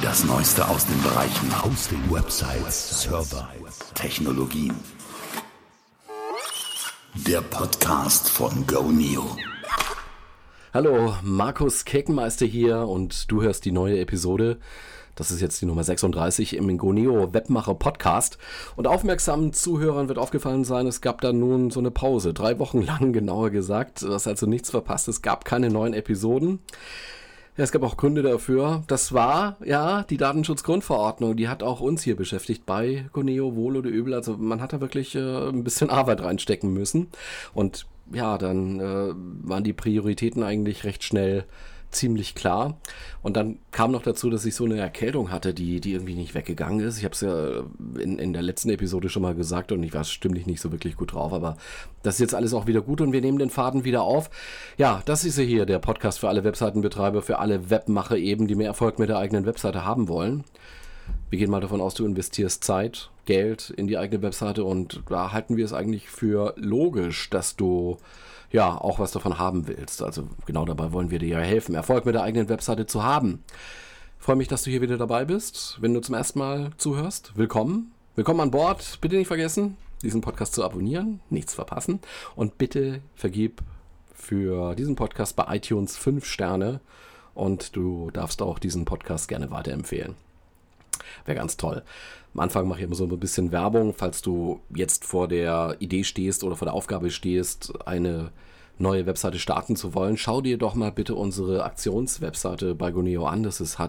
Das Neueste aus den Bereichen Hosting, Websites, Server, Technologien. Der Podcast von GoNeo. Hallo, Markus Kekenmeister hier und du hörst die neue Episode. Das ist jetzt die Nummer 36 im GoNeo Webmacher Podcast. Und aufmerksamen Zuhörern wird aufgefallen sein, es gab da nun so eine Pause. 3 Wochen lang, genauer gesagt. Du hast also nichts verpasst. Es gab keine neuen Episoden. Ja, es gab auch Gründe dafür. Das war, ja, die Datenschutzgrundverordnung. Die hat auch uns hier beschäftigt bei GoNeo, wohl oder übel. Also man hat da wirklich ein bisschen Arbeit reinstecken müssen. Und ja, dann waren die Prioritäten eigentlich recht schnell ziemlich klar. Und dann kam noch dazu, dass ich so eine Erkältung hatte, die irgendwie nicht weggegangen ist. Ich habe es ja in der letzten Episode schon mal gesagt und ich war stimmlich nicht so wirklich gut drauf, aber das ist jetzt alles auch wieder gut und wir nehmen den Faden wieder auf. Ja, das ist ja hier der Podcast für alle Webseitenbetreiber, für alle Webmacher eben, die mehr Erfolg mit der eigenen Webseite haben wollen. Wir gehen mal davon aus, du investierst Zeit, Geld in die eigene Webseite und da halten wir es eigentlich für logisch, dass du ja auch was davon haben willst. Also genau dabei wollen wir dir ja helfen, Erfolg mit der eigenen Webseite zu haben. Ich freue mich, dass du hier wieder dabei bist. Wenn du zum ersten Mal zuhörst, willkommen. Willkommen an Bord. Bitte nicht vergessen, diesen Podcast zu abonnieren, nichts verpassen. Und bitte vergib für diesen Podcast bei iTunes 5 Sterne und du darfst auch diesen Podcast gerne weiterempfehlen. Wäre ganz toll. Am Anfang mache ich immer so ein bisschen Werbung, falls du jetzt vor der Idee stehst oder vor der Aufgabe stehst, eine neue Webseite starten zu wollen. Schau dir doch mal bitte unsere Aktionswebseite bei GoNeo an. Das ist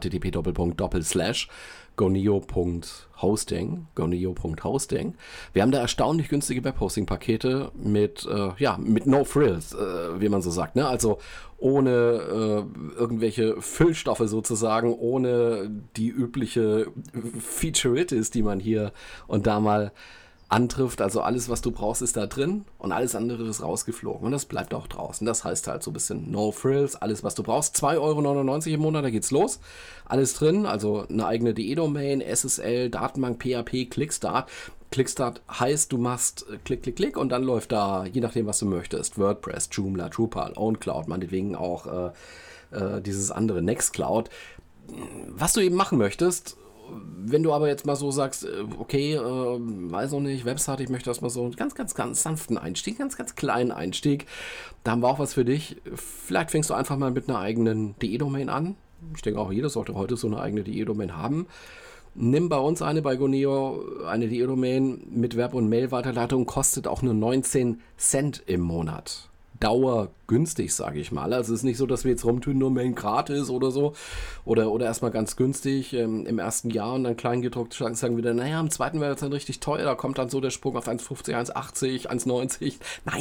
http://goneo.hosting. goneo.hosting. Wir haben da erstaunlich günstige Webhosting-Pakete mit No Frills, wie man so sagt. Ne? Also ohne irgendwelche Füllstoffe sozusagen, ohne die übliche Featureitis, die man hier und da mal antrifft. Also alles, was du brauchst, ist da drin und alles andere ist rausgeflogen. Und das bleibt auch draußen. Das heißt halt so ein bisschen No Frills, alles, was du brauchst. 2,99 € im Monat, da geht's los. Alles drin, also eine eigene DE-Domain, SSL, Datenbank, PHP, Clickstart. Clickstart heißt, du machst Klick, Klick, Klick und dann läuft da, je nachdem, was du möchtest, WordPress, Joomla, Drupal, OwnCloud, meinetwegen auch dieses andere Nextcloud. Was du eben machen möchtest. Wenn du aber jetzt mal so sagst, okay, weiß noch nicht, Webseite, ich möchte erstmal so einen ganz, ganz, ganz sanften Einstieg, ganz, ganz kleinen Einstieg, da haben wir auch was für dich. Vielleicht fängst du einfach mal mit einer eigenen DE-Domain an. Ich denke auch, jeder sollte heute so eine eigene DE-Domain haben. Nimm bei uns eine bei GoNeo, eine DE-Domain mit Web- und Mail-Weiterleitung, kostet auch nur 19 Cent im Monat. Dauergünstig, sage ich mal. Also es ist nicht so, dass wir jetzt rumtun, nur Mail gratis oder so. Oder erstmal ganz günstig im ersten Jahr und dann kleingedruckt sagen wir dann, naja, im zweiten wäre es dann richtig teuer. Da kommt dann so der Sprung auf 1,50, 1,80, 1,90.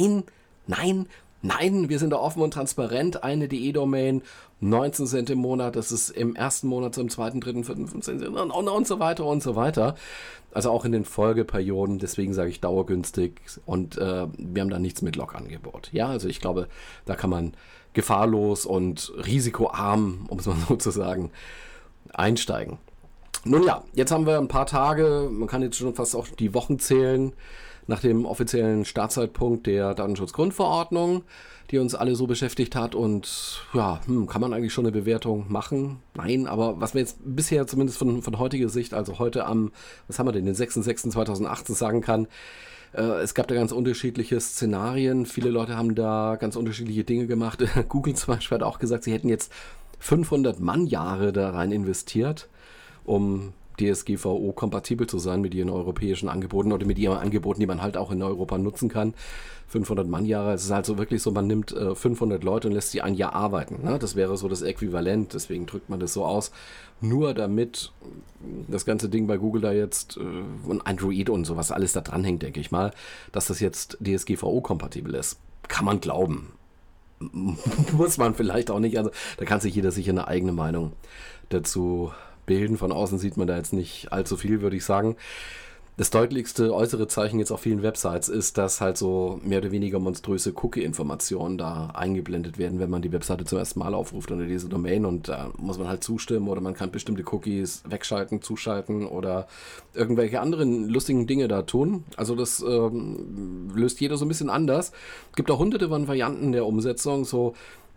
Nein, wir sind da offen und transparent. Eine DE-Domain, 19 Cent im Monat. Das ist im ersten Monat, im zweiten, dritten, vierten, 15 Cent und so weiter und so weiter. Also auch in den Folgeperioden, deswegen sage ich dauergünstig und wir haben da nichts mit Log-Angebot. Ja, also ich glaube, da kann man gefahrlos und risikoarm, um es mal so zu sagen, einsteigen. Nun ja, jetzt haben wir ein paar Tage, man kann jetzt schon fast auch die Wochen zählen, nach dem offiziellen Startzeitpunkt der Datenschutzgrundverordnung, die uns alle so beschäftigt hat und ja, kann man eigentlich schon eine Bewertung machen? Nein, aber was wir jetzt bisher zumindest von heutiger Sicht, also heute am, was haben wir denn, den 6.6.2018 sagen kann, es gab da ganz unterschiedliche Szenarien, viele Leute haben da ganz unterschiedliche Dinge gemacht. Google zum Beispiel hat auch gesagt, sie hätten jetzt 500 Mannjahre da rein investiert, um DSGVO-kompatibel zu sein mit ihren europäischen Angeboten oder mit ihren Angeboten, die man halt auch in Europa nutzen kann. 500 Mannjahre, es ist halt so wirklich so, man nimmt 500 Leute und lässt sie ein Jahr arbeiten. Ne? Das wäre so das Äquivalent, deswegen drückt man das so aus. Nur damit das ganze Ding bei Google da jetzt und Android und sowas alles da dranhängt, denke ich mal, dass das jetzt DSGVO-kompatibel ist. Kann man glauben. Muss man vielleicht auch nicht. Also da kann sich jeder sicher eine eigene Meinung dazu bilden. Von außen sieht man da jetzt nicht allzu viel, würde ich sagen. Das deutlichste äußere Zeichen jetzt auf vielen Websites ist, dass halt so mehr oder weniger monströse Cookie-Informationen da eingeblendet werden, wenn man die Webseite zum ersten Mal aufruft unter diese Domain und da muss man halt zustimmen oder man kann bestimmte Cookies wegschalten, zuschalten oder irgendwelche anderen lustigen Dinge da tun. Also das löst jeder so ein bisschen anders. Es gibt auch hunderte von Varianten der Umsetzung, so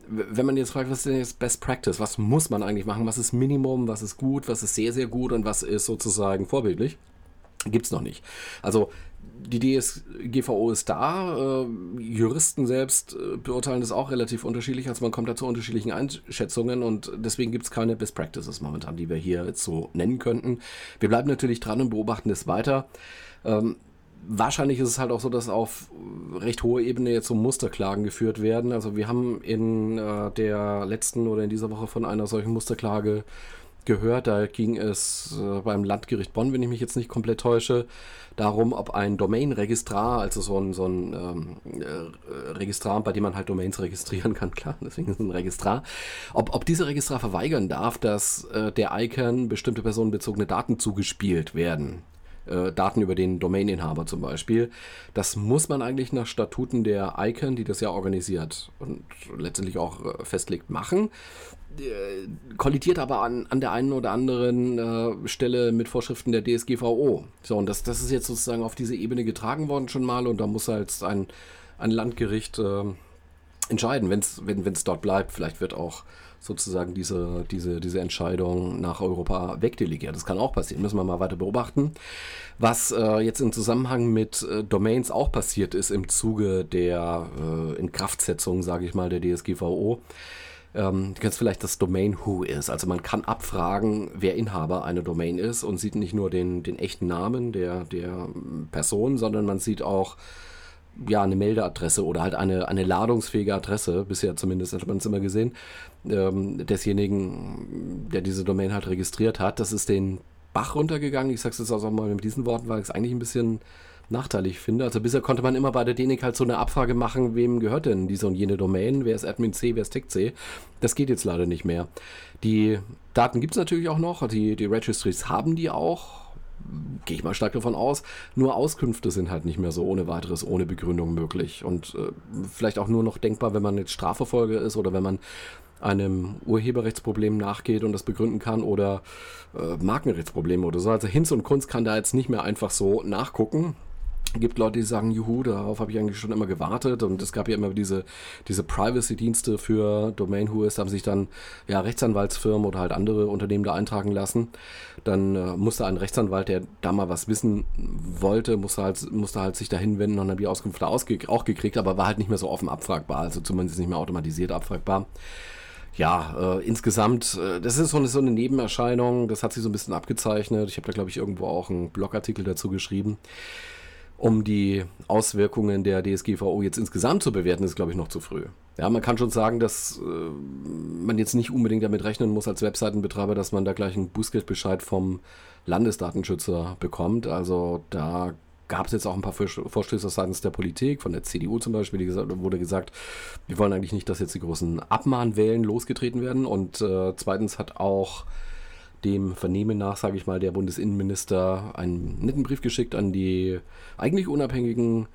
wenn man jetzt fragt, was ist denn jetzt Best Practice? Was muss man eigentlich machen? Was ist Minimum? Was ist gut? Was ist sehr, sehr gut? Und was ist sozusagen vorbildlich? Gibt's noch nicht. Also die DSGVO ist da. Juristen selbst beurteilen das auch relativ unterschiedlich. Also man kommt da zu unterschiedlichen Einschätzungen und deswegen gibt es keine Best Practices momentan, die wir hier jetzt so nennen könnten. Wir bleiben natürlich dran und beobachten das weiter. Wahrscheinlich ist es halt auch so, dass auf recht hoher Ebene jetzt so Musterklagen geführt werden. Also wir haben in der letzten oder in dieser Woche von einer solchen Musterklage gehört. Da ging es beim Landgericht Bonn, wenn ich mich jetzt nicht komplett täusche, darum, ob ein Domain-Registrar, also so ein Registrar, bei dem man halt Domains registrieren kann, klar, deswegen ist es ein Registrar, ob dieser Registrar verweigern darf, dass der ICANN bestimmte personenbezogene Daten zugespielt werden. Daten über den Domaininhaber zum Beispiel. Das muss man eigentlich nach Statuten der ICANN, die das ja organisiert und letztendlich auch festlegt, machen. Kollidiert aber an der einen oder anderen Stelle mit Vorschriften der DSGVO. So, und das ist jetzt sozusagen auf diese Ebene getragen worden schon mal und da muss halt ein Landgericht entscheiden, wenn es dort bleibt. Vielleicht wird auch sozusagen diese Entscheidung nach Europa wegdelegiert. Das kann auch passieren, müssen wir mal weiter beobachten. Was jetzt im Zusammenhang mit Domains auch passiert ist im Zuge der Inkraftsetzung, sage ich mal, der DSGVO, du kennst vielleicht das Domain Who ist. Also man kann abfragen, wer Inhaber einer Domain ist und sieht nicht nur den echten Namen der Person, sondern man sieht auch eine Meldeadresse oder halt eine ladungsfähige Adresse, bisher zumindest hat man es immer gesehen, desjenigen, der diese Domain halt registriert hat. Das ist den Bach runtergegangen. Ich sage es jetzt auch mal mit diesen Worten, weil ich es eigentlich ein bisschen nachteilig finde. Also bisher konnte man immer bei der DENIC halt so eine Abfrage machen, wem gehört denn diese und jene Domain, wer ist Admin C, wer ist Tech C. Das geht jetzt leider nicht mehr. Die Daten gibt es natürlich auch noch, die Registries haben die auch, gehe ich mal stark davon aus, nur Auskünfte sind halt nicht mehr so ohne weiteres, ohne Begründung möglich und vielleicht auch nur noch denkbar, wenn man jetzt Strafverfolger ist oder wenn man einem Urheberrechtsproblem nachgeht und das begründen kann oder Markenrechtsprobleme oder so. Also Hinz und Kunz kann da jetzt nicht mehr einfach so nachgucken. Es gibt Leute, die sagen, juhu, darauf habe ich eigentlich schon immer gewartet und es gab ja immer diese Privacy-Dienste für Domain Who ist, da haben sich dann Rechtsanwaltsfirmen oder halt andere Unternehmen da eintragen lassen. Dann musste ein Rechtsanwalt, der da mal was wissen wollte, musste halt sich da hinwenden und dann die Auskunft da auch gekriegt, aber war halt nicht mehr so offen abfragbar, also zumindest nicht mehr automatisiert abfragbar. Ja, insgesamt, das ist so eine Nebenerscheinung, das hat sich so ein bisschen abgezeichnet. Ich habe da, glaube ich, irgendwo auch einen Blogartikel dazu geschrieben. Um die Auswirkungen der DSGVO jetzt insgesamt zu bewerten, ist, glaube ich, noch zu früh. Ja, man kann schon sagen, dass man jetzt nicht unbedingt damit rechnen muss als Webseitenbetreiber, dass man da gleich einen Bußgeldbescheid vom Landesdatenschützer bekommt. Also da gab es jetzt auch ein paar Vorstöße seitens der Politik, von der CDU zum Beispiel, wurde gesagt, wir wollen eigentlich nicht, dass jetzt die großen Abmahnwellen losgetreten werden. Und zweitens hat auch dem Vernehmen nach, sage ich mal, der Bundesinnenminister einen netten Brief geschickt an die eigentlich unabhängigen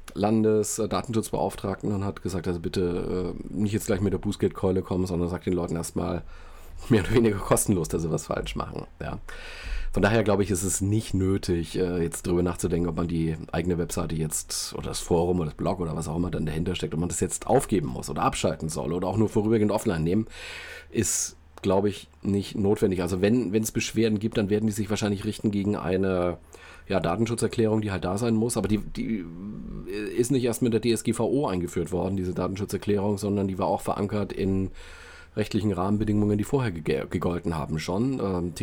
Landesdatenschutzbeauftragten und hat gesagt, also bitte nicht jetzt gleich mit der Bußgeldkeule kommen, sondern sagt den Leuten erstmal mehr oder weniger kostenlos, dass sie was falsch machen. Ja. Von daher glaube ich, ist es nicht nötig, jetzt drüber nachzudenken, ob man die eigene Webseite jetzt oder das Forum oder das Blog oder was auch immer dann dahinter steckt, ob man das jetzt aufgeben muss oder abschalten soll oder auch nur vorübergehend offline nehmen, ist, glaube ich, nicht notwendig. Also wenn es Beschwerden gibt, dann werden die sich wahrscheinlich richten gegen eine Datenschutzerklärung, die halt da sein muss. Aber die ist nicht erst mit der DSGVO eingeführt worden, diese Datenschutzerklärung, sondern die war auch verankert in rechtlichen Rahmenbedingungen, die vorher gegolten haben schon.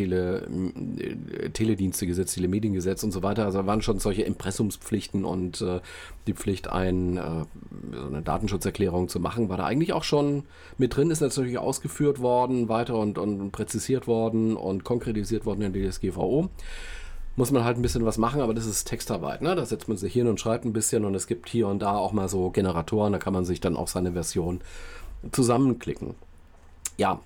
Teledienstegesetz, Telemediengesetz und so weiter. Also waren schon solche Impressumspflichten und die Pflicht, so eine Datenschutzerklärung zu machen, war da eigentlich auch schon mit drin, ist natürlich ausgeführt worden, weiter und präzisiert worden und konkretisiert worden in der DSGVO. Muss man halt ein bisschen was machen, aber das ist Textarbeit, ne? Da setzt man sich hin und schreibt ein bisschen und es gibt hier und da auch mal so Generatoren, da kann man sich dann auch seine Version zusammenklicken. Ja,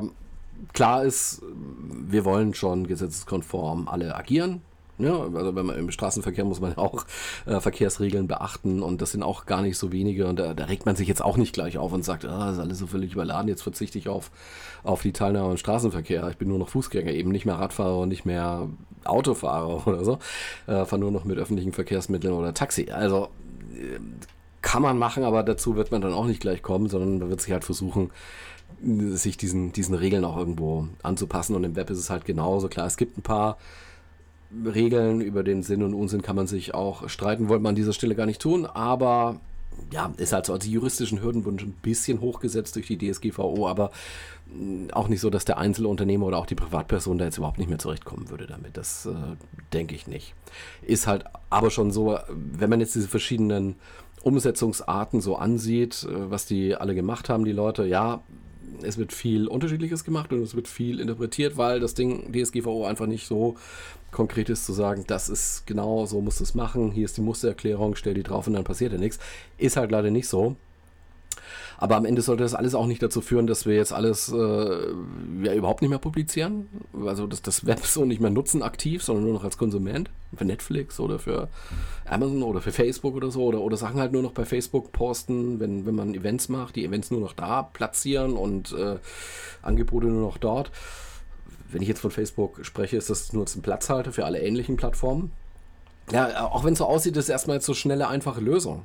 klar ist, wir wollen schon gesetzeskonform alle agieren. Ja, also wenn man im Straßenverkehr muss man auch Verkehrsregeln beachten und das sind auch gar nicht so wenige und da regt man sich jetzt auch nicht gleich auf und sagt, das ist alles so völlig überladen, jetzt verzichte ich auf die Teilnahme im Straßenverkehr. Ich bin nur noch Fußgänger, eben nicht mehr Radfahrer und nicht mehr Autofahrer oder so, fahre nur noch mit öffentlichen Verkehrsmitteln oder Taxi. Also kann man machen, aber dazu wird man dann auch nicht gleich kommen, sondern man wird sich halt versuchen, sich diesen Regeln auch irgendwo anzupassen. Und im Web ist es halt genauso. Klar, es gibt ein paar Regeln, über den Sinn und Unsinn kann man sich auch streiten, wollte man an dieser Stelle gar nicht tun, aber ja, ist halt so, also die juristischen Hürden wurden schon ein bisschen hochgesetzt durch die DSGVO, aber auch nicht so, dass der Einzelunternehmer oder auch die Privatperson da jetzt überhaupt nicht mehr zurechtkommen würde damit. Das denke ich nicht. Ist halt aber schon so, wenn man jetzt diese verschiedenen Umsetzungsarten so ansieht, was die alle gemacht haben, die Leute, ja, es wird viel Unterschiedliches gemacht und es wird viel interpretiert, weil das Ding DSGVO einfach nicht so konkret ist zu sagen, das ist genau, so musst du es machen, hier ist die Mustererklärung, stell die drauf und dann passiert ja nichts. Ist halt leider nicht so. Aber am Ende sollte das alles auch nicht dazu führen, dass wir jetzt alles überhaupt nicht mehr publizieren. Also das Web so nicht mehr nutzen aktiv, sondern nur noch als Konsument. Für Netflix oder für Amazon oder für Facebook oder so. Oder Sachen halt nur noch bei Facebook posten, wenn man Events macht, die Events nur noch da platzieren und Angebote nur noch dort. Wenn ich jetzt von Facebook spreche, ist das nur ein Platzhalter für alle ähnlichen Plattformen. Ja, auch wenn es so aussieht, ist erstmal jetzt so schnelle, einfache Lösung.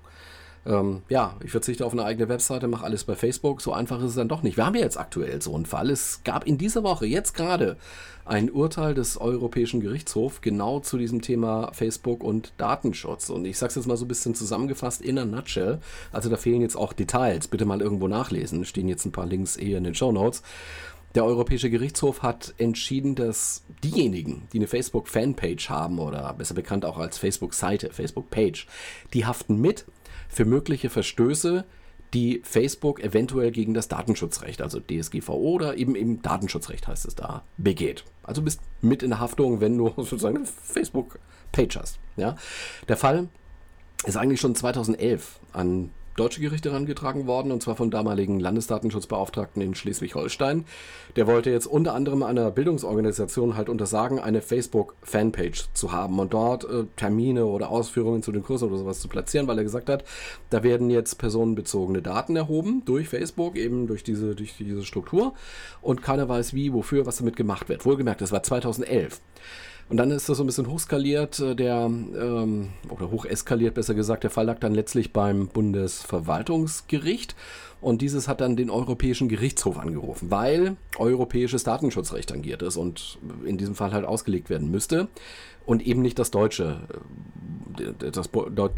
Ich verzichte auf eine eigene Webseite, mache alles bei Facebook. So einfach ist es dann doch nicht. Wir haben ja jetzt aktuell so einen Fall. Es gab in dieser Woche, jetzt gerade, ein Urteil des Europäischen Gerichtshofs genau zu diesem Thema Facebook und Datenschutz. Und ich sage es jetzt mal so ein bisschen zusammengefasst in a nutshell. Also da fehlen jetzt auch Details. Bitte mal irgendwo nachlesen. Stehen jetzt ein paar Links hier in den Shownotes. Der Europäische Gerichtshof hat entschieden, dass diejenigen, die eine Facebook-Fanpage haben oder besser bekannt auch als Facebook-Seite, Facebook-Page, die haften mit für mögliche Verstöße, die Facebook eventuell gegen das Datenschutzrecht, also DSGVO oder eben Datenschutzrecht heißt es da, begeht. Also bist mit in der Haftung, wenn du sozusagen eine Facebook-Page hast. Ja? Der Fall ist eigentlich schon 2011 an deutsche Gerichte herangetragen worden, und zwar vom damaligen Landesdatenschutzbeauftragten in Schleswig-Holstein. Der wollte jetzt unter anderem einer Bildungsorganisation halt untersagen, eine Facebook-Fanpage zu haben und dort Termine oder Ausführungen zu den Kursen oder sowas zu platzieren, weil er gesagt hat, da werden jetzt personenbezogene Daten erhoben durch Facebook, eben durch diese Struktur, und keiner weiß wie, wofür, was damit gemacht wird. Wohlgemerkt, das war 2011. Und dann ist das so ein bisschen hochskaliert, oder hocheskaliert, besser gesagt. Der Fall lag dann letztlich beim Bundesverwaltungsgericht und dieses hat dann den Europäischen Gerichtshof angerufen, weil europäisches Datenschutzrecht tangiert ist und in diesem Fall halt ausgelegt werden müsste und eben nicht das deutsche, das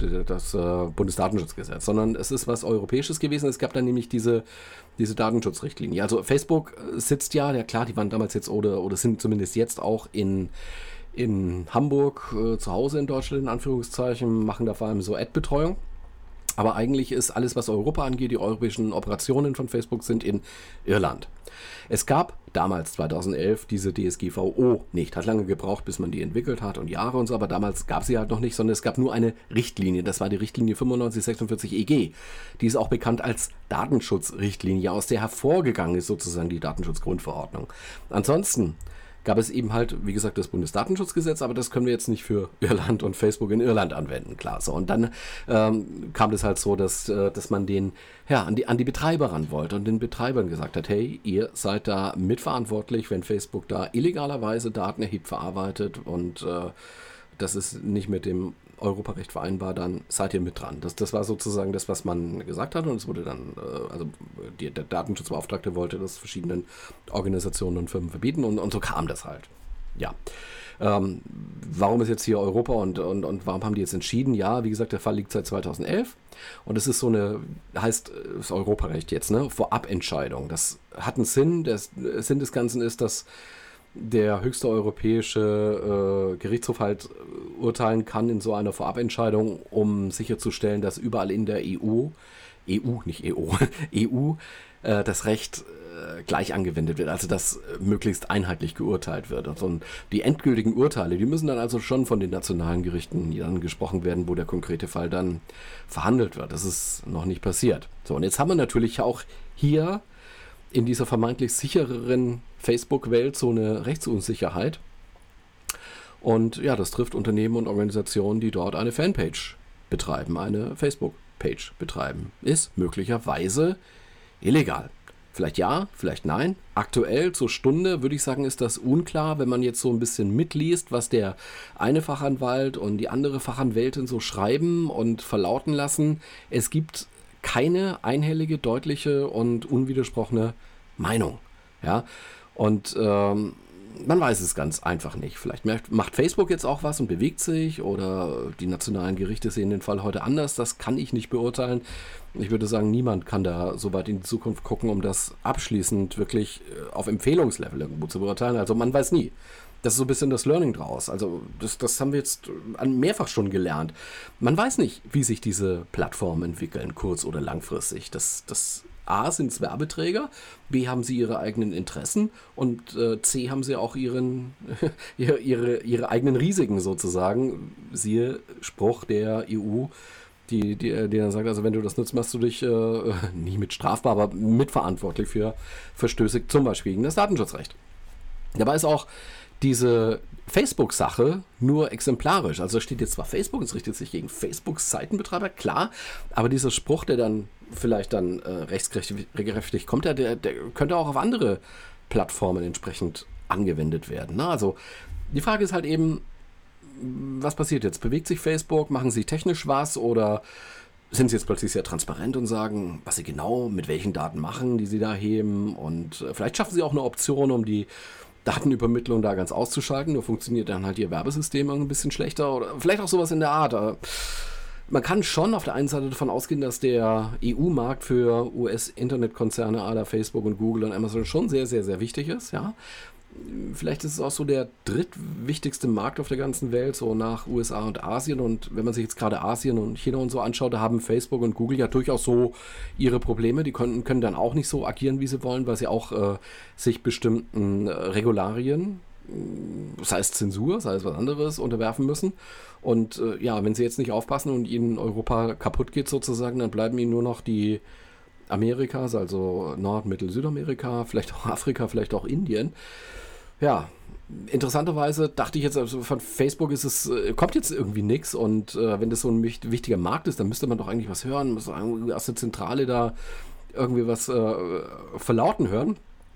Bundesdatenschutzgesetz, sondern es ist was Europäisches gewesen. Es gab dann nämlich diese Datenschutzrichtlinie. Also Facebook sitzt ja klar, die waren damals jetzt oder sind zumindest jetzt auch in Hamburg zu Hause in Deutschland, in Anführungszeichen, machen da vor allem so Ad-Betreuung. Aber eigentlich ist alles, was Europa angeht, die europäischen Operationen von Facebook sind in Irland. Es gab damals, 2011, diese DSGVO nicht. Hat lange gebraucht, bis man die entwickelt hat und Jahre und so, aber damals gab sie halt noch nicht, sondern es gab nur eine Richtlinie. Das war die Richtlinie 9546 EG. Die ist auch bekannt als Datenschutzrichtlinie, aus der hervorgegangen ist sozusagen die Datenschutzgrundverordnung. Ansonsten gab es eben halt, wie gesagt, das Bundesdatenschutzgesetz, aber das können wir jetzt nicht für Irland und Facebook in Irland anwenden, klar. So, und dann kam das halt so, dass man an die Betreiber ran wollte und den Betreibern gesagt hat, hey, ihr seid da mitverantwortlich, wenn Facebook da illegalerweise Daten erhebt, verarbeitet und das ist nicht mit dem Europarecht vereinbar, dann seid ihr mit dran. Das war sozusagen das, was man gesagt hat, und es wurde dann, der Datenschutzbeauftragte wollte das verschiedenen Organisationen und Firmen verbieten und so kam das halt. Ja. Warum ist jetzt hier Europa und warum haben die jetzt entschieden? Ja, wie gesagt, der Fall liegt seit 2011 und es ist heißt das Europarecht jetzt, ne? Vorabentscheidung. Das hat einen Sinn. Der Sinn des Ganzen ist, dass der höchste europäische Gerichtshof halt urteilen kann in so einer Vorabentscheidung, um sicherzustellen, dass überall in der EU das Recht gleich angewendet wird, also dass möglichst einheitlich geurteilt wird. Also die endgültigen Urteile, die müssen dann also schon von den nationalen Gerichten dann gesprochen werden, wo der konkrete Fall dann verhandelt wird. Das ist noch nicht passiert. So, und jetzt haben wir natürlich auch hier in dieser vermeintlich sichereren Facebook-Welt so eine Rechtsunsicherheit. Und ja, das trifft Unternehmen und Organisationen, die dort eine Fanpage betreiben, eine Facebook-Page betreiben. Ist möglicherweise illegal. Vielleicht ja, vielleicht nein. Aktuell zur Stunde würde ich sagen, ist das unklar, wenn man jetzt so ein bisschen mitliest, was der eine Fachanwalt und die andere Fachanwältin so schreiben und verlauten lassen. Es gibt keine einhellige, deutliche und unwidersprochene Meinung. Ja, und man weiß es ganz einfach nicht. Vielleicht macht Facebook jetzt auch was und bewegt sich oder die nationalen Gerichte sehen den Fall heute anders. Das kann ich nicht beurteilen. Ich würde sagen, niemand kann da so weit in die Zukunft gucken, um das abschließend wirklich auf Empfehlungslevel irgendwo zu beurteilen. Also man weiß nie. Das ist so ein bisschen das Learning draus. Also das haben wir jetzt mehrfach schon gelernt. Man weiß nicht, wie sich diese Plattformen entwickeln, kurz- oder langfristig. A sind es Werbeträger, B haben sie ihre eigenen Interessen und C haben sie auch ihre eigenen Risiken sozusagen. Siehe Spruch der EU, die dann sagt, also wenn du das nutzt, machst du dich nicht mit strafbar, aber mitverantwortlich für Verstöße, zum Beispiel gegen das Datenschutzrecht. Dabei ist auch diese Facebook-Sache nur exemplarisch. Also steht jetzt zwar Facebook, es richtet sich gegen Facebook-Seitenbetreiber, klar, aber dieser Spruch, der dann vielleicht rechtskräftig kommt, der könnte auch auf andere Plattformen entsprechend angewendet werden. Ne? Also die Frage ist halt eben, was passiert jetzt? Bewegt sich Facebook? Machen sie technisch was? Oder sind sie jetzt plötzlich sehr transparent und sagen, was sie genau mit welchen Daten machen, die sie da heben? Und vielleicht schaffen sie auch eine Option, um die Datenübermittlung da ganz auszuschalten, nur funktioniert dann halt ihr Werbesystem ein bisschen schlechter oder vielleicht auch sowas in der Art. Man kann schon auf der einen Seite davon ausgehen, dass der EU-Markt für US-Internetkonzerne à la Facebook und Google und Amazon schon sehr, sehr, sehr wichtig ist, ja. Vielleicht ist es auch so der drittwichtigste Markt auf der ganzen Welt, so nach USA und Asien. Und wenn man sich jetzt gerade Asien und China und so anschaut, da haben Facebook und Google ja durchaus so ihre Probleme. Die können dann auch nicht so agieren, wie sie wollen, weil sie auch sich bestimmten Regularien, sei es Zensur, sei es was anderes, unterwerfen müssen. Und wenn sie jetzt nicht aufpassen und ihnen Europa kaputt geht sozusagen, dann bleiben ihnen nur noch die Amerikas, also Nord-, Mittel-, Südamerika, vielleicht auch Afrika, vielleicht auch Indien. Ja, interessanterweise dachte ich jetzt, also von Facebook kommt jetzt irgendwie nichts und wenn das so ein wichtiger Markt ist, dann müsste man doch eigentlich was hören, muss aus der Zentrale da irgendwie was verlauten hören.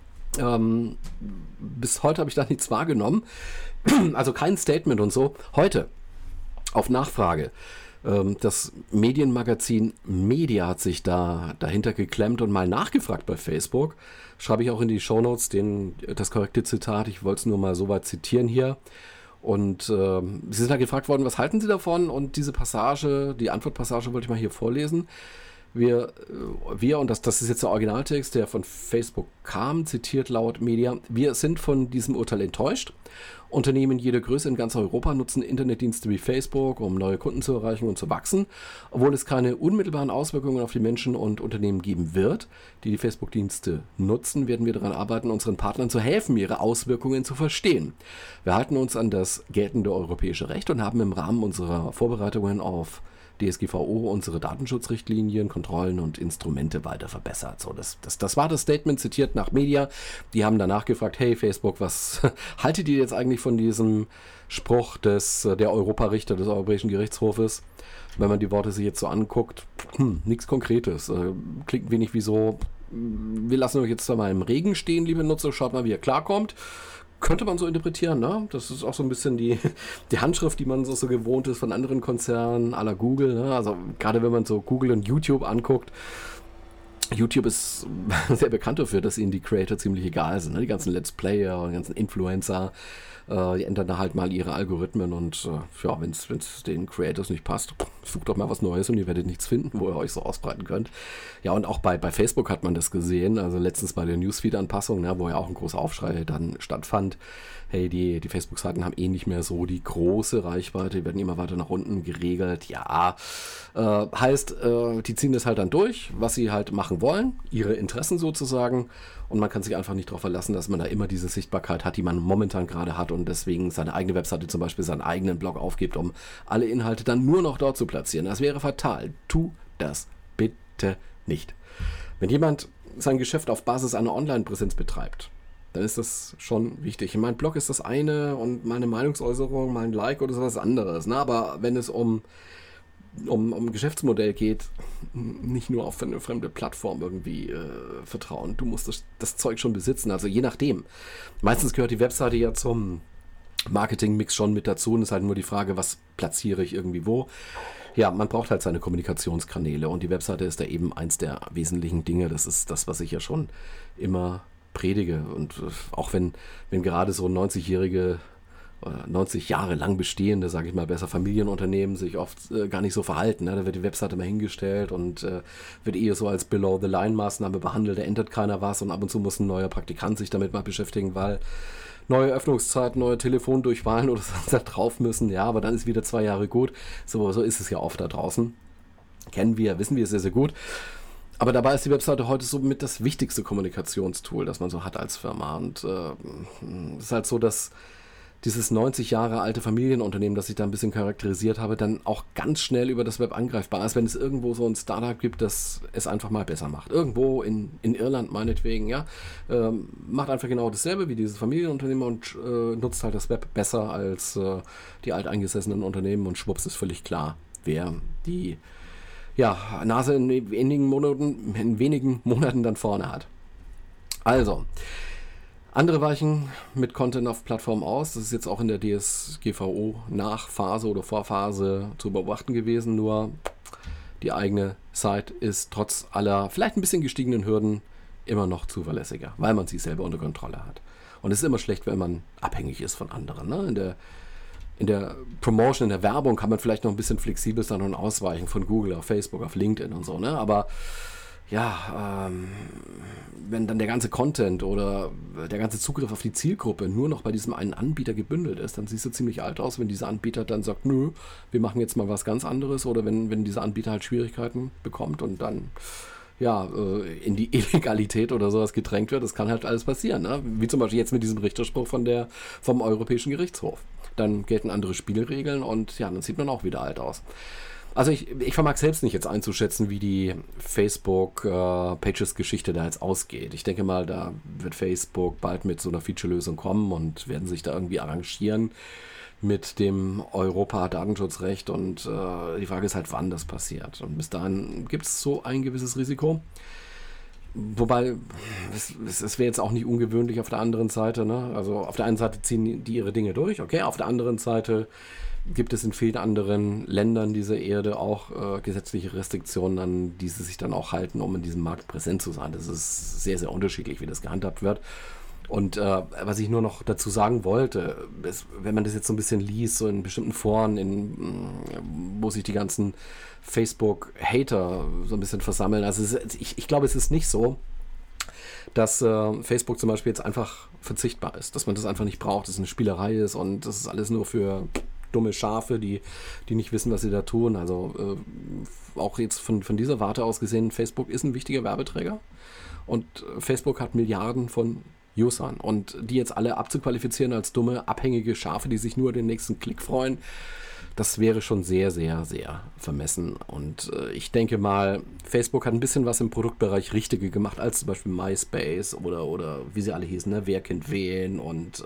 Bis heute habe ich da nichts wahrgenommen. Also kein Statement und so. Heute, auf Nachfrage, das Medienmagazin Media hat sich dahinter geklemmt und mal nachgefragt bei Facebook. Schreibe ich auch in die Shownotes das korrekte Zitat. Ich wollte es nur mal so weit zitieren hier. Und Sie sind da gefragt worden, was halten Sie davon? Und diese Passage, die Antwortpassage wollte ich mal hier vorlesen. Wir und das ist jetzt der Originaltext, der von Facebook kam, zitiert laut Media, wir sind von diesem Urteil enttäuscht. Unternehmen jeder Größe in ganz Europa nutzen Internetdienste wie Facebook, um neue Kunden zu erreichen und zu wachsen. Obwohl es keine unmittelbaren Auswirkungen auf die Menschen und Unternehmen geben wird, die Facebook-Dienste nutzen, werden wir daran arbeiten, unseren Partnern zu helfen, ihre Auswirkungen zu verstehen. Wir halten uns an das geltende europäische Recht und haben im Rahmen unserer Vorbereitungen auf DSGVO unsere Datenschutzrichtlinien, Kontrollen und Instrumente weiter verbessert. So, das war das Statement, zitiert nach Media. Die haben danach gefragt, hey Facebook, was haltet ihr jetzt eigentlich von diesem Spruch der Europarichter des Europäischen Gerichtshofes? Wenn man die Worte sich jetzt so anguckt, nichts Konkretes. Klingt wenig wie so, wir lassen euch jetzt da mal im Regen stehen, liebe Nutzer, schaut mal, wie ihr klarkommt. Könnte man so interpretieren, ne? Das ist auch so ein bisschen die Handschrift, die man so gewohnt ist von anderen Konzernen, à la Google, ne? Also gerade wenn man so Google und YouTube anguckt, YouTube ist sehr bekannt dafür, dass ihnen die Creator ziemlich egal sind, ne? Die ganzen Let's Player und die ganzen Influencer, die ändern da halt mal ihre Algorithmen und wenn es den Creators nicht passt, sucht doch mal was Neues und ihr werdet nichts finden, wo ihr euch so ausbreiten könnt. Ja, und auch bei Facebook hat man das gesehen, also letztens bei der Newsfeed-Anpassung, ne, wo ja auch ein großer Aufschrei dann stattfand. Hey, die Facebook-Seiten haben nicht mehr so die große Reichweite, die werden immer weiter nach unten geregelt. Ja, heißt, die ziehen das halt dann durch, was sie halt machen wollen, ihre Interessen sozusagen. Und man kann sich einfach nicht darauf verlassen, dass man da immer diese Sichtbarkeit hat, die man momentan gerade hat und deswegen seine eigene Webseite zum Beispiel, seinen eigenen Blog aufgibt, um alle Inhalte dann nur noch dort zu platzieren. Das wäre fatal. Tu das bitte nicht. Wenn jemand sein Geschäft auf Basis einer Online-Präsenz betreibt, dann ist das schon wichtig. Mein Blog ist das eine und meine Meinungsäußerung, mein Like oder sowas anderes. Ne? Aber wenn es um um Geschäftsmodell geht, nicht nur auf eine fremde Plattform irgendwie vertrauen. Du musst das Zeug schon besitzen, also je nachdem. Meistens gehört die Webseite ja zum Marketingmix schon mit dazu und es ist halt nur die Frage, was platziere ich irgendwie wo. Ja, man braucht halt seine Kommunikationskanäle und die Webseite ist da eben eins der wesentlichen Dinge. Das ist das, was ich ja schon immer predige. Und auch wenn gerade so 90-jährige, 90 Jahre lang bestehende, sage ich mal, besser Familienunternehmen sich oft gar nicht so verhalten. Ne? Da wird die Webseite mal hingestellt und wird eher so als Below-the-Line-Maßnahme behandelt. Da ändert keiner was und ab und zu muss ein neuer Praktikant sich damit mal beschäftigen, weil neue Öffnungszeiten, neue Telefondurchwahlen oder so da drauf müssen. Ja, aber dann ist wieder 2 Jahre gut. So ist es ja oft da draußen. Kennen wir, wissen wir sehr, sehr gut. Aber dabei ist die Webseite heute so mit das wichtigste Kommunikationstool, das man so hat als Firma. Und es ist halt so, dass dieses 90 Jahre alte Familienunternehmen, das ich da ein bisschen charakterisiert habe, dann auch ganz schnell über das Web angreifbar ist, wenn es irgendwo so ein Startup gibt, das es einfach mal besser macht. Irgendwo in Irland meinetwegen, ja, macht einfach genau dasselbe wie dieses Familienunternehmen und nutzt halt das Web besser als die alteingesessenen Unternehmen und schwupps ist völlig klar, wer die Nase in wenigen Monaten dann vorne hat. Also, andere weichen mit Content auf Plattformen aus. Das ist jetzt auch in der DSGVO-Nachphase oder Vorphase zu beobachten gewesen. Nur die eigene Site ist trotz aller vielleicht ein bisschen gestiegenen Hürden immer noch zuverlässiger, weil man sie selber unter Kontrolle hat. Und es ist immer schlecht, wenn man abhängig ist von anderen. Ne? In der Promotion, in der Werbung kann man vielleicht noch ein bisschen flexibel sein und ausweichen von Google auf Facebook, auf LinkedIn und so. Ne? Aber ja, wenn dann der ganze Content oder der ganze Zugriff auf die Zielgruppe nur noch bei diesem einen Anbieter gebündelt ist, dann siehst du ziemlich alt aus, wenn dieser Anbieter dann sagt, nö, wir machen jetzt mal was ganz anderes oder wenn dieser Anbieter halt Schwierigkeiten bekommt und dann in die Illegalität oder sowas gedrängt wird, das kann halt alles passieren. Ne? Wie zum Beispiel jetzt mit diesem Richterspruch vom Europäischen Gerichtshof. Dann gelten andere Spielregeln und ja, dann sieht man auch wieder alt aus. Also ich vermag selbst nicht jetzt einzuschätzen, wie die Facebook-Pages-Geschichte da jetzt ausgeht. Ich denke mal, da wird Facebook bald mit so einer Feature-Lösung kommen und werden sich da irgendwie arrangieren mit dem Europa-Datenschutzrecht und die Frage ist halt, wann das passiert. Und bis dahin gibt es so ein gewisses Risiko. Wobei, es wäre jetzt auch nicht ungewöhnlich auf der anderen Seite. Ne? Also auf der einen Seite ziehen die ihre Dinge durch, okay, auf der anderen Seite gibt es in vielen anderen Ländern dieser Erde auch gesetzliche Restriktionen, an die sie sich dann auch halten, um in diesem Markt präsent zu sein. Das ist sehr, sehr unterschiedlich, wie das gehandhabt wird. Und was ich nur noch dazu sagen wollte, ist, wenn man das jetzt so ein bisschen liest, so in bestimmten Foren, wo sich die ganzen Facebook-Hater so ein bisschen versammeln, also ich glaube, es ist nicht so, dass Facebook zum Beispiel jetzt einfach verzichtbar ist, dass man das einfach nicht braucht, dass es eine Spielerei ist und das ist alles nur für dumme Schafe, die nicht wissen, was sie da tun. Also auch jetzt von dieser Warte aus gesehen, Facebook ist ein wichtiger Werbeträger und Facebook hat Milliarden von Usern und die jetzt alle abzuqualifizieren als dumme, abhängige Schafe, die sich nur den nächsten Klick freuen, das wäre schon sehr, sehr, sehr vermessen. Und ich denke mal, Facebook hat ein bisschen was im Produktbereich richtiger gemacht als zum Beispiel MySpace oder wie sie alle hießen, ne? Wer kennt wen und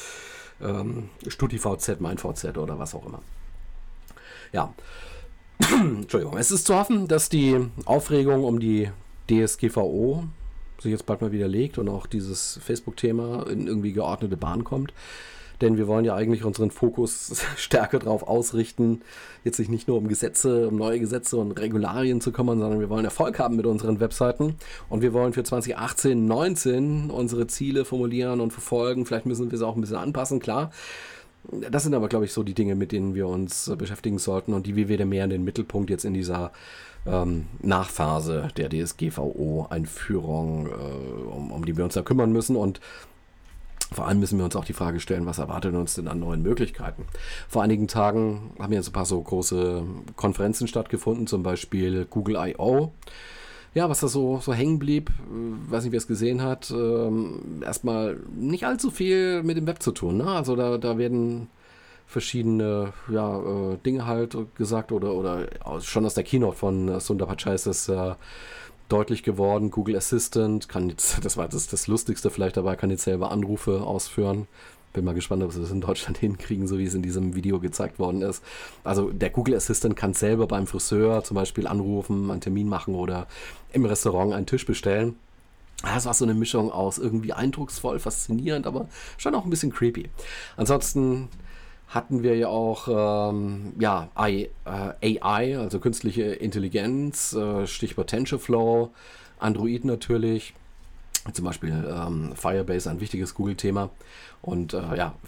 StudiVZ, MeinVZ oder was auch immer. Ja, Entschuldigung. Es ist zu hoffen, dass die Aufregung um die DSGVO sich jetzt bald mal wieder legt und auch dieses Facebook-Thema in irgendwie geordnete Bahn kommt. Denn wir wollen ja eigentlich unseren Fokus stärker darauf ausrichten, jetzt sich nicht nur um neue Gesetze und Regularien zu kümmern, sondern wir wollen Erfolg haben mit unseren Webseiten und wir wollen für 2018, 2019 unsere Ziele formulieren und verfolgen. Vielleicht müssen wir sie auch ein bisschen anpassen, klar. Das sind aber, glaube ich, so die Dinge, mit denen wir uns beschäftigen sollten und die wir wieder mehr in den Mittelpunkt jetzt in dieser Nachphase der DSGVO-Einführung, um die wir uns da kümmern müssen. Und vor allem müssen wir uns auch die Frage stellen, was erwartet uns denn an neuen Möglichkeiten? Vor einigen Tagen haben jetzt ein paar so große Konferenzen stattgefunden, zum Beispiel Google I.O. Ja, was da so hängen blieb, weiß nicht, wer es gesehen hat, erstmal nicht allzu viel mit dem Web zu tun. Ne? Also da werden verschiedene Dinge halt gesagt oder schon aus der Keynote von Sundar Pichai ist das deutlich geworden. Google Assistant kann jetzt, das war das Lustigste vielleicht dabei, kann jetzt selber Anrufe ausführen, Bin mal gespannt, ob sie das in Deutschland hinkriegen, so wie es in diesem Video gezeigt worden ist. Also der Google Assistant kann selber beim Friseur zum Beispiel anrufen, einen Termin machen oder im Restaurant einen Tisch bestellen. Das war so eine Mischung aus irgendwie eindrucksvoll, faszinierend, aber schon auch ein bisschen creepy. Ansonsten hatten wir ja auch AI, also künstliche Intelligenz, Stichwort TensorFlow, Android natürlich, zum Beispiel Firebase, ein wichtiges Google-Thema und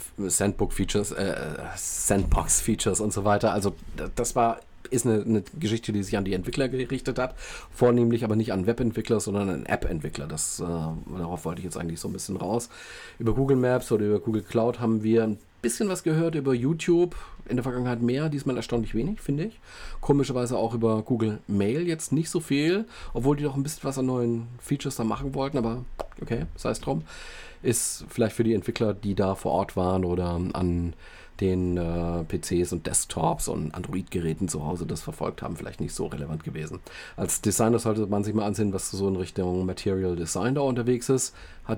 Sandbox-Features und so weiter. Also das ist eine Geschichte, die sich an die Entwickler gerichtet hat, vornehmlich aber nicht an Webentwickler, sondern an App-Entwickler. Darauf wollte ich jetzt eigentlich so ein bisschen raus. Über Google Maps oder über Google Cloud haben wir ein bisschen was gehört, über YouTube, in der Vergangenheit mehr, diesmal erstaunlich wenig, finde ich. Komischerweise auch über Google Mail jetzt nicht so viel, obwohl die doch ein bisschen was an neuen Features da machen wollten, aber okay, sei es drum. Ist vielleicht für die Entwickler, die da vor Ort waren oder an den PCs und Desktops und Android-Geräten zu Hause das verfolgt haben, vielleicht nicht so relevant gewesen. Als Designer sollte man sich mal ansehen, was so in Richtung Material Design da unterwegs ist.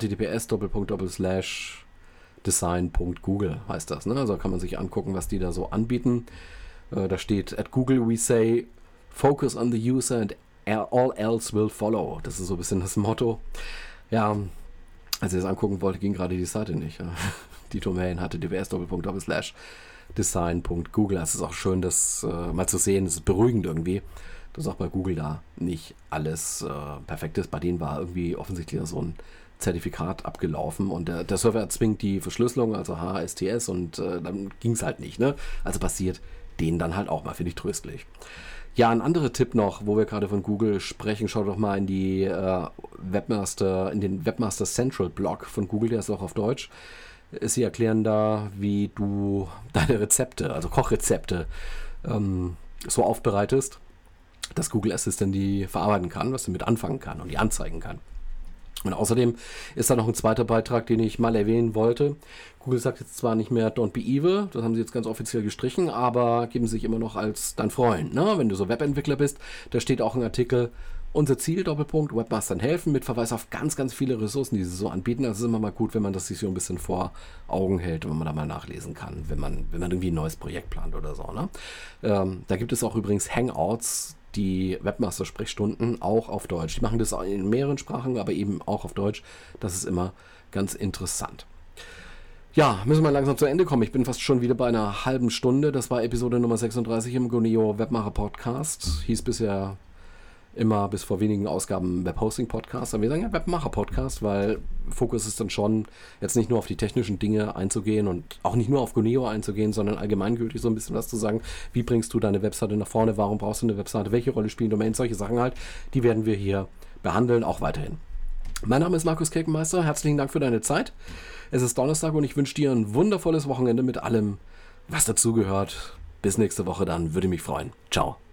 https://design.google heißt das. Ne? Also kann man sich angucken, was die da so anbieten. Da steht, at Google we say, focus on the user and all else will follow. Das ist so ein bisschen das Motto. Ja, als ich das angucken wollte, ging gerade die Seite nicht. Die Domain https://design.google. Es ist auch schön, das mal zu sehen. Es ist beruhigend irgendwie, dass auch bei Google da nicht alles perfekt ist. Bei denen war irgendwie offensichtlich so ein Zertifikat abgelaufen und der Server erzwingt die Verschlüsselung, also HSTS, und dann ging es halt nicht. Ne? Also passiert denen dann halt auch mal, finde ich tröstlich. Ja, ein anderer Tipp noch, wo wir gerade von Google sprechen, schaut doch mal in die in den Webmaster Central Blog von Google, der ist auch auf Deutsch. Sie erklären da, wie du deine Rezepte, also Kochrezepte, so aufbereitest, dass Google Assistant die verarbeiten kann, was damit anfangen kann und die anzeigen kann. Und außerdem ist da noch ein zweiter Beitrag, den ich mal erwähnen wollte. Google sagt jetzt zwar nicht mehr Don't be evil, das haben sie jetzt ganz offiziell gestrichen, aber geben sich immer noch als dein Freund. Ne? Wenn du so Webentwickler bist, da steht auch ein Artikel, unser Ziel, Doppelpunkt, Webmastern helfen, mit Verweis auf ganz, ganz viele Ressourcen, die sie so anbieten. Also ist immer mal gut, wenn man das sich so ein bisschen vor Augen hält, wenn man da mal nachlesen kann, wenn man irgendwie ein neues Projekt plant oder so. Ne? Da gibt es auch übrigens Hangouts, die Webmaster-Sprechstunden, auch auf Deutsch. Die machen das in mehreren Sprachen, aber eben auch auf Deutsch. Das ist immer ganz interessant. Ja, müssen wir langsam zu Ende kommen. Ich bin fast schon wieder bei einer halben Stunde. Das war Episode Nummer 36 im Guneo Webmacher Podcast. Hieß bisher immer bis vor wenigen Ausgaben Webhosting-Podcast. Aber wir sagen ja Webmacher-Podcast, weil Fokus ist dann schon, jetzt nicht nur auf die technischen Dinge einzugehen und auch nicht nur auf Guneo einzugehen, sondern allgemeingültig so ein bisschen was zu sagen. Wie bringst du deine Webseite nach vorne? Warum brauchst du eine Webseite? Welche Rolle spielen Domains? Solche Sachen halt, die werden wir hier behandeln, auch weiterhin. Mein Name ist Markus Kirkenmeister. Herzlichen Dank für deine Zeit. Es ist Donnerstag und ich wünsche dir ein wundervolles Wochenende mit allem, was dazugehört. Bis nächste Woche dann. Würde mich freuen. Ciao.